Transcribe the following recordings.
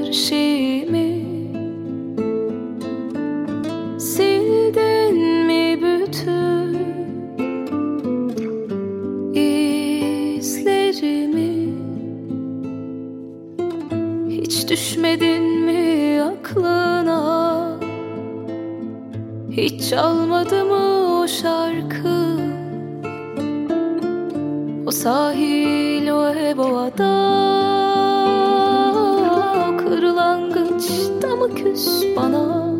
şeyimi sildin mi bütün izlerimi? Hiç düşmedin mi aklına? Hiç çalmadı mı o şarkı? O sahil, o ev, o ada, kırlangıçta mı küs bana?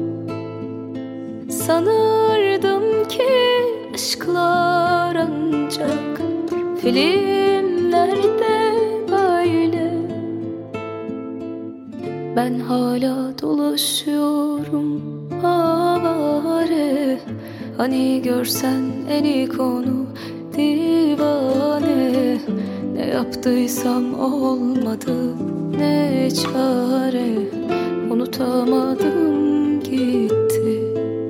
Sanırdım ki aşklar ancak filmlerde böyle. Ben hala dolaşıyorum avare. Hani görsen en iyi konu divane. Ne yaptıysam olmadı, ne çare. Unutamadım gitti.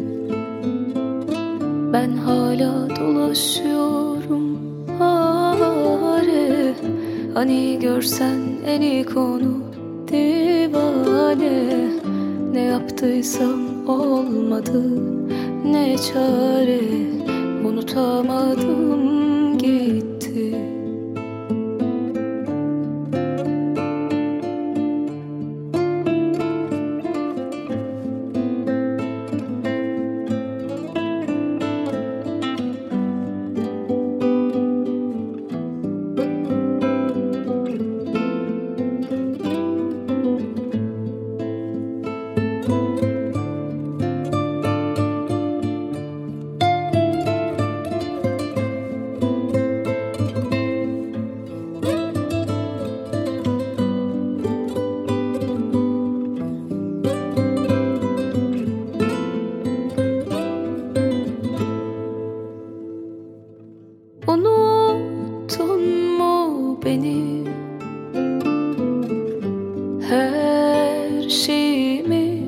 Ben hala dolaşıyorum avare. Hani görsen en iyi konu divane. Ne yaptıysam olmadı, ne çare. Unutamadım gitti. Unuttun mu beni? Her şeyimi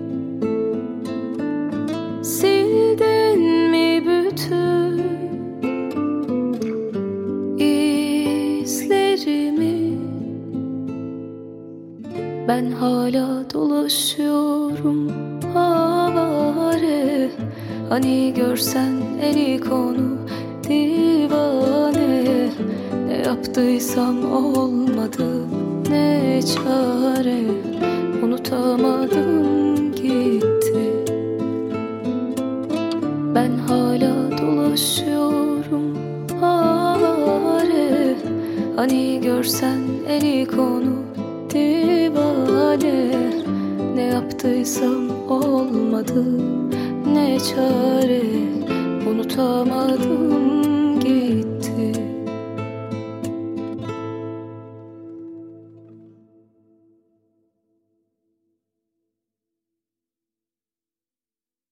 sildin mi bütün izlerimi? Ben hala dolaşıyorum avare. Hani görsen en iyi konu divane. Ne yaptıysam olmadı, ne çare. Unutamadım gitti. Ben hala dolaşıyorum avare. Hani görsen en iyi konu divane. Ne yaptıysam olmadı, ne çare. Unutamadım